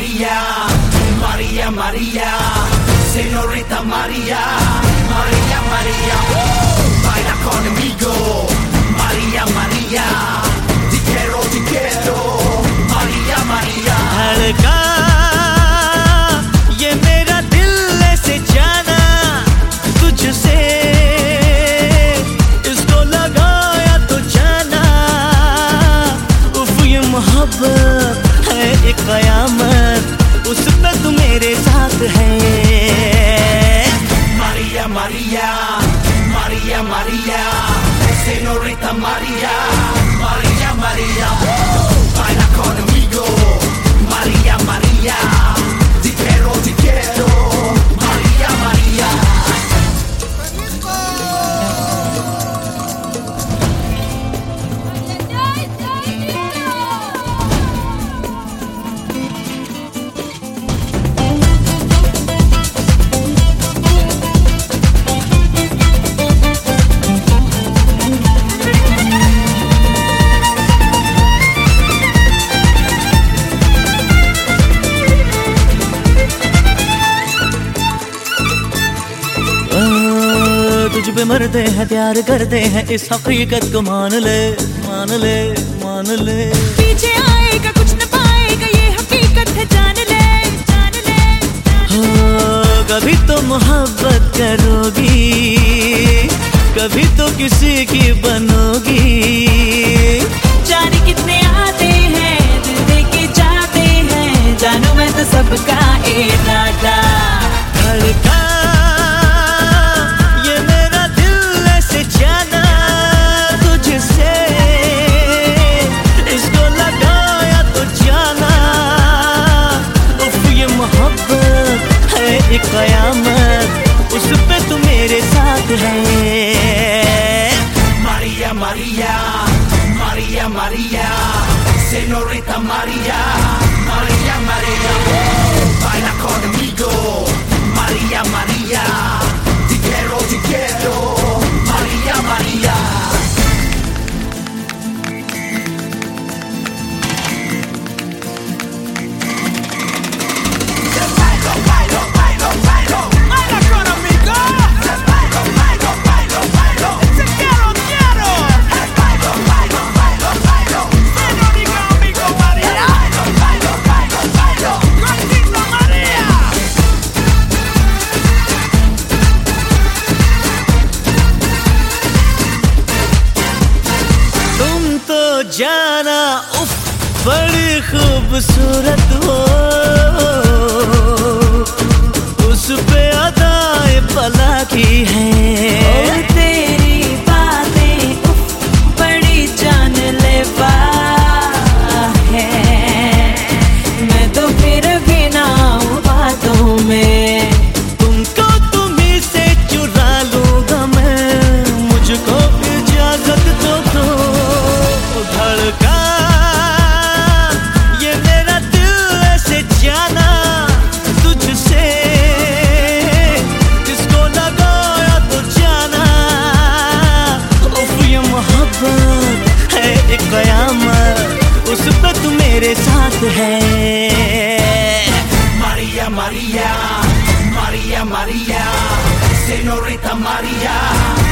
Maria, Maria, Maria, Señorita Maria, Maria, Maria, baila conmigo, Maria, Maria, te quiero, Maria, Maria. धड़का ये मेरा दिल ऐसे जाना तुझसे, इसको लगाया तो जाना, उफ ये मोहब्बत है एक कयामत, उस पे तू मेरे साथ है। Maria, Maria, Maria, Maria, Señorita Maria, Maria, Maria, baila conmigo, Maria, Maria, te quiero, Maria, Maria. तुझ पे मरते हैं प्यार करते हैं, इस हकीकत को मान ले, मान ले, मान ले। पीछे आएगा कुछ न पाएगा, ये हकीकत है, जान ले, जान ले, जान ले। कभी तो मोहब्बत करोगी, कभी तो किसी की बनोगी। जाने कितने आते हैं, दिल दे के जाते हैं, जानू मैं तो सबका इरादा। धड़का ये मेरा दिल ऐसे जाना तुझसे, इसको लगाया तो जाना, उफ ये मोहब्बत है एक कयामत, उस पे तू मेरे साथ है। Maria, Maria, Maria, Maria, Señorita Maria, Maria, Maria, baila conmigo, Maria, Maria, te quiero, Maria, Maria. जाना उफ बड़ी खूबसूरत हो, उस पे अदाए पला की है। तेरी बातें उफ बड़ी जानलेवा है, मैं तो फिर भी ना हूँ बातों में। तुमको तुम्हीं से चुरा लूंगा मैं, मुझको इजाजत तो दो। धड़का ये मेरा दिल ऐसे जाना तुझसे, इसको लगाया तो जाना, उफ ये मोहब्बत है एक कयामत, उस पे तू मेरे साथ है। Maria, Maria, Maria, Maria, Señorita Maria.